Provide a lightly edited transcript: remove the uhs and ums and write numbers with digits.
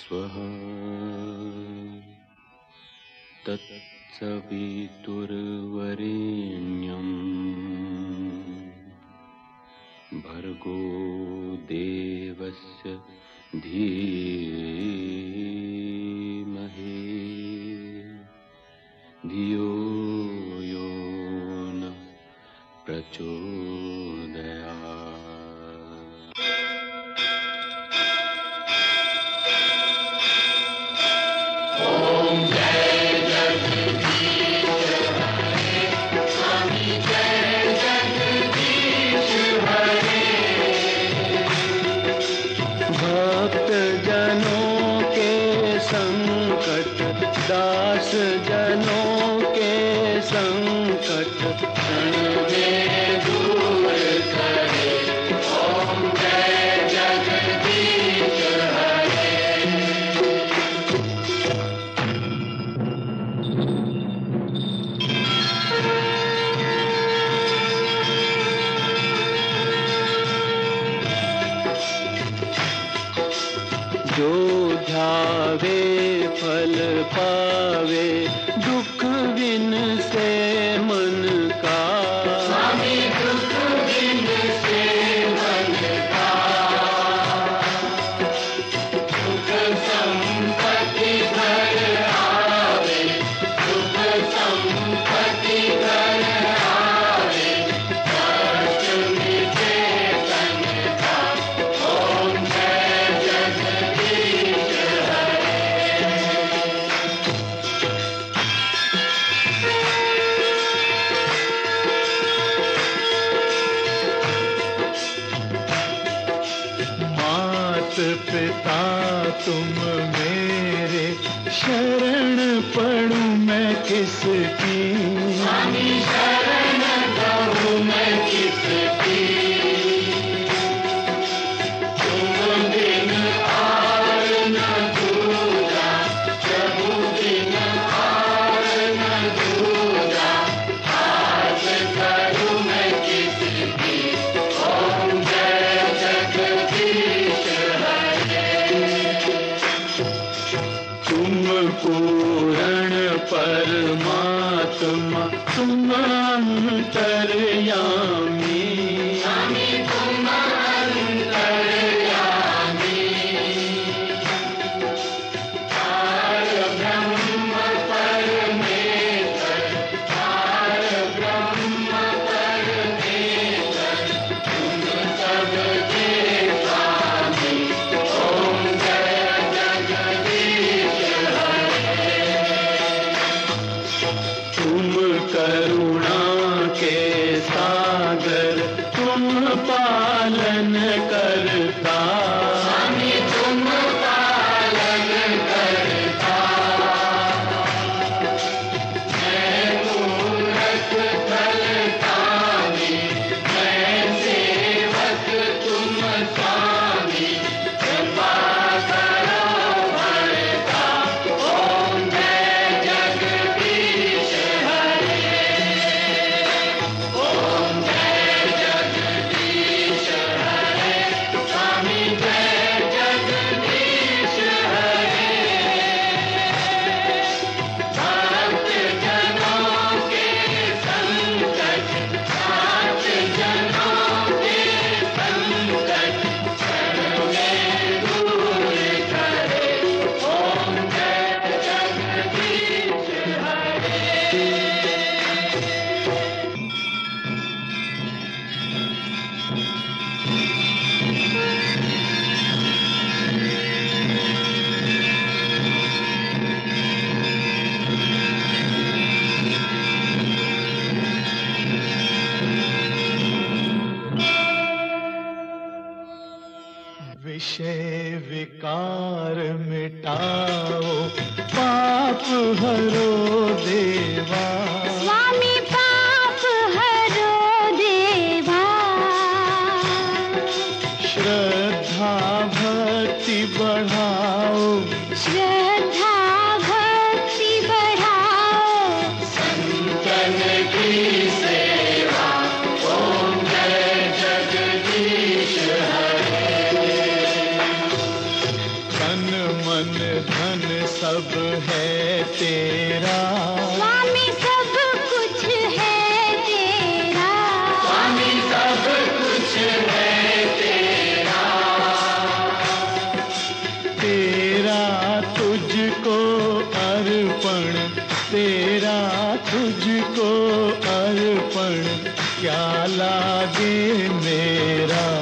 स्वः तत्सवितुर्वरेण्यं भर्गो देवस्य धीमहि धियो यो न प्रचोदयात्। दास जनों के संकट क्षण में दूर करे। ओम जय जगदीश हरे। जो ध्यावे फल पावे दुख बिन से मन का। स्वामी दुख बिन से मन का। सुख संपत्ति घर आवे सुख संपत्ति घर आवे कष्ट मिटे तन का। ओम जय जगदीश पिता तुम मेरे शरण पड़ूं मैं किसकी। स्वामी शरण कहूं मैं किसकी। तुम बिन और न दूजा प्रभु बिन और न दूजा हाथ करूं मैं किसकी। ओम जय जगदीश पूर्ण परमात्मा तुम अंतर्यामी। स्वामी तुम अंतर्यामी। पार ब्रह्म परमेश्वर पार ब्रह्म परमेश्वर तुम सबके स्वामी। ओम जय जगदीश तुम करुणा के सागर तुम पालन करता। स्वामी तुम पालन करता। मैं मूरख फलदानी मैं सेवक तुम स्वामी कृपा करो भरता। ओम जय जगदीश ओम जय जगदीश हरे। स्वामी जय जगदीश हरे। भक्त जनों के संकट साथ जनों के संकट क्षण में दूर करे। ओम जय जगदीश हरे। विषय विकार मिटाओ पाप हरो देवा। स्वामी पाप हरो देवा। श्रद्धा भक्ति बढ़ाओ श्रद्धा भक्ति बढ़ाओ संतन की सेवा। ओम जय जगदीश हरे। तन मन सब है तेरा, स्वामी सब कुछ है तेरा, स्वामी सब कुछ है तेरा, तेरा तुझको अर्पण, तेरा तुझको अर्पण, क्या लागे मेरा